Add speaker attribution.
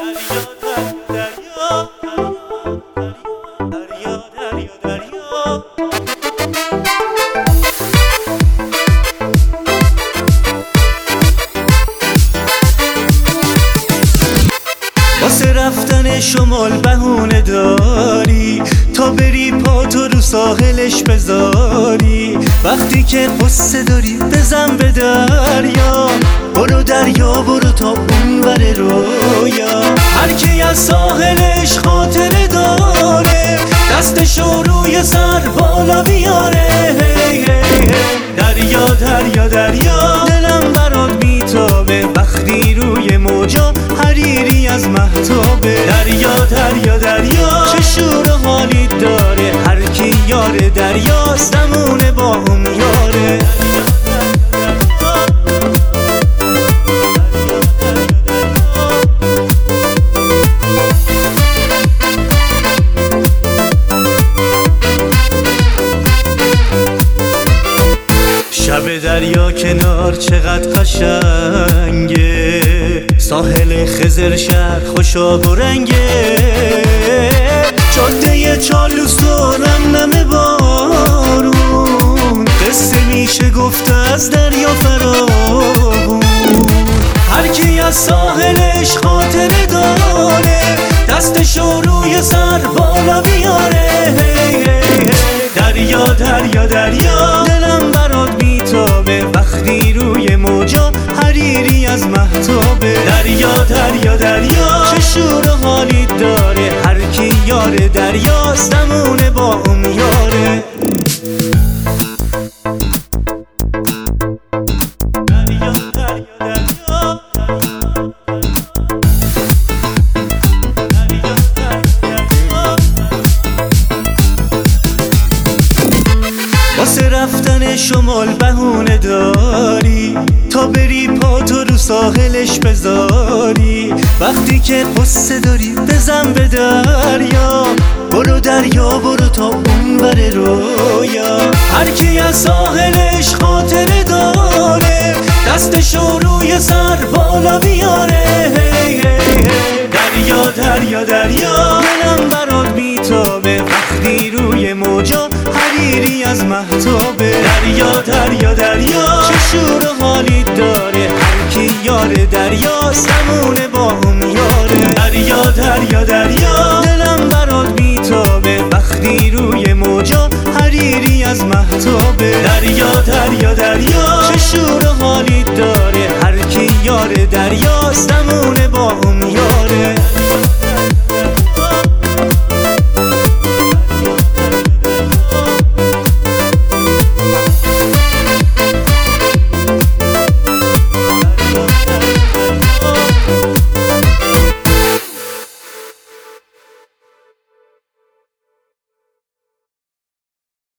Speaker 1: واسه رفتن شمال بهونه داری تا بری پاتو رو ساحلش بذاری. وقتی که قصه داری بزن به دریا، برو دریا برو تا اون ور رویا. هر کی از ساحلش خاطره داره دستشو روی سر بالا بیاره. دریا دریا دریا دلم برات میتابه وقتی روی موجا حریری از مهتابه. دریا دریا دریا چه شور و حالی داره، هر کی یار دریاست نمونه با اون یاره. شب دریا کنار چقدر قشنگه، ساحل خضر شهر خوشاب و رنگه. جاده چالوس و نمنم بارون، قصه میشه گفت از دریا فراوون. هر کی از ساحلش خاطره داره دستشو روی سر بالا بیاره. دریا دریا دریا دلم برات میتابه وقتی روی موجا حریری از مهتابه. دریا دریا دریا چه شور و حالی داره، هر کی یار دریاست نمونه با اون یاره. دریا دریا دریا واسه رفتن شمال بهونه داری تا بری پاتو رو ساحلش بذاری. وقتی که قصه داری بزن به دریا، برو دریا برو تا اون ور رویا. هر کی از ساحلش خاطره داره دستشو روی سر بالا بیاره. دریا دریا دریا دلم برات میتابه وقتی روی موجا حریری از مهتابه. دریا دریا دریا چه شور و حالی داره، هر کی یار دریاست نمونه با اون یاره. دریا دریا دریا دلم برات میتابه وقتی روی موجا حریری از مهتابه. دریا دریا دریا چه شور و حالی داره، هر کی یار دریاست نمونه با اون یاره.